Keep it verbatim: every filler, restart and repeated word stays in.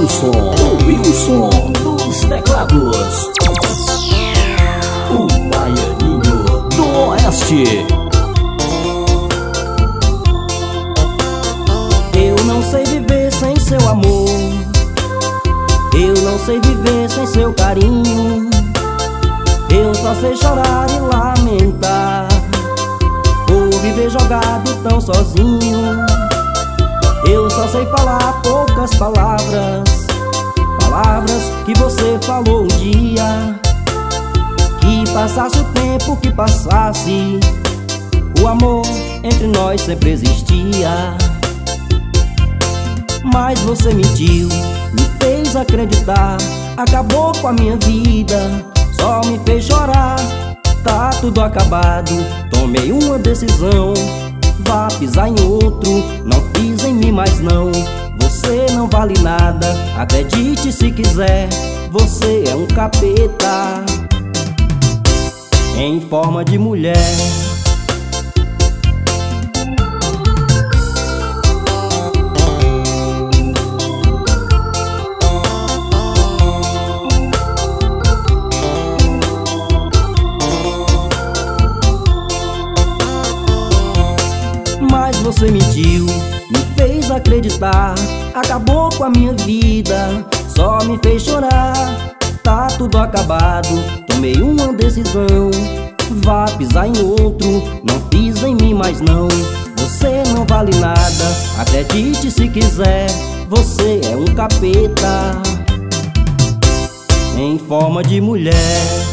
Wilson, o Wilson dos teclados, o baianinho do Oeste. Eu não sei viver sem seu amor, eu não sei viver sem seu carinho. Eu só sei chorar e lamentar por viver jogado tão sozinho. Eu só sei falar poucas palavras, palavras que você falou um dia. Que passasse o tempo que passasse, o amor entre nós sempre existia. Mas você mentiu, me fez acreditar, acabou com a minha vida, só me fez chorar. Tá tudo acabado, tomei uma decisão, vá pisar em outro, não pisa em mim mais não. Você não vale nada, acredite se quiser, você é um capeta em forma de mulher. Mas você mentiu, me fez acreditar, acabou com a minha vida, só me fez chorar. Tá tudo acabado, tomei uma decisão, vá pisar em outro, não pisa em mim mais não. Você não vale nada, acredite se quiser, você é um capeta em forma de mulher.